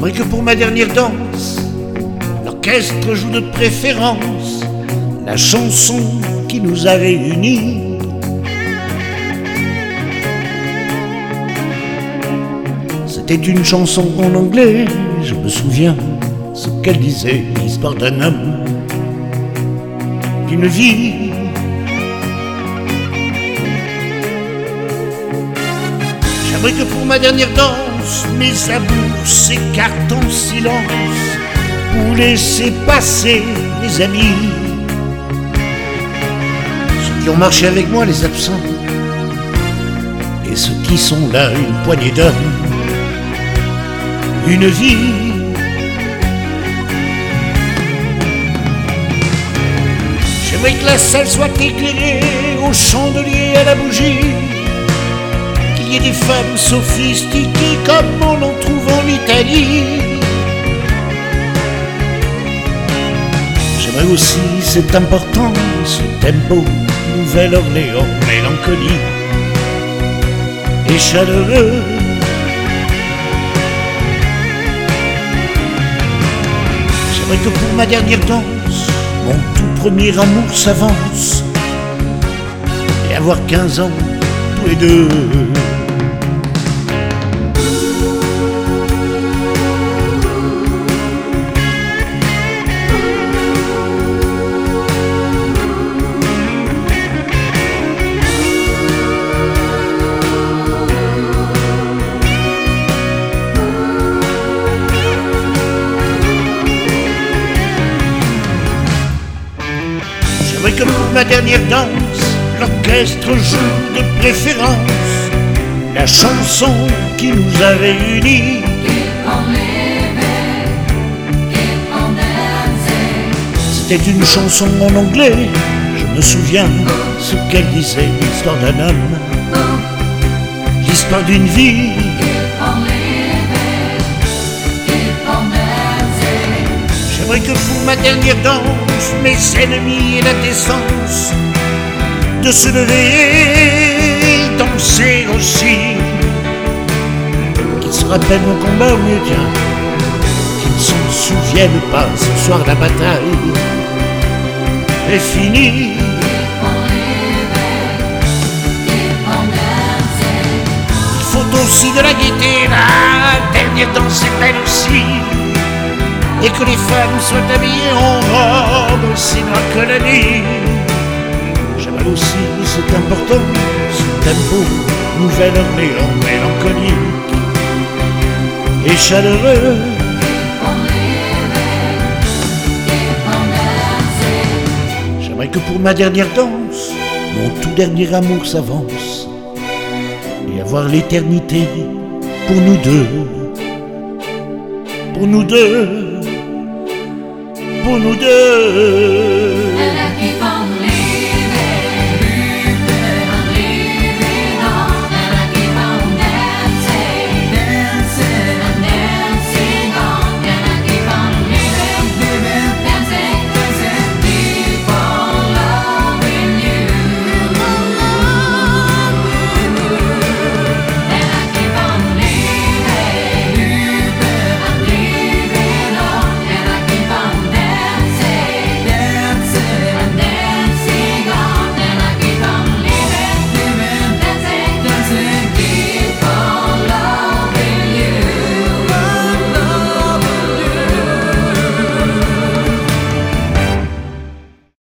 J'aimerais que pour ma dernière danse, l'orchestre joue de préférence la chanson qui nous a réunis. C'était une chanson en anglais, je me souviens ce qu'elle disait, l'histoire d'un homme, d'une vie. J'aimerais que pour ma dernière danse, mes amours s'écartent en silence pour laisser passer les amis, ceux qui ont marché avec moi, les absents, et ceux qui sont là, une poignée d'hommes, une vie. J'aimerais que la salle soit éclairée au chandelier, à la bougie, qu'il y ait des femmes sophistiquées comme on en trouve en Italie. J'aimerais aussi, c'est important, ce tempo, Nouvelle-Orléans, mélancolie et chaleureux. J'aimerais que pour ma dernière danse, mon tout premier amour s'avance et avoir 15 ans tous les deux. J'aimerais que pour ma dernière danse, l'orchestre joue de préférence la chanson qui nous a réunis. C'était une chanson en anglais, je me souviens ce qu'elle disait, l'histoire d'un homme, l'histoire d'une vie. J'aimerais que pour ma dernière danse, mes ennemis aient la décence de se lever et danser aussi, qu'ils se rappellent mon combat au mieux bien, qu'ils ne s'en souviennent pas ce soir la bataille est finie. Il faut aussi de la gaieté, la dernière danse est belle aussi, et que les femmes soient habillées en robe aussi noire que la nuit. J'aimerais aussi, c'est important, ce tempo, Nouvelle-Orléans, mélancolique et chaleureux. J'aimerais que pour ma dernière danse, mon tout dernier amour s'avance et avoir l'éternité pour nous deux, pour nous deux, pour nous deux.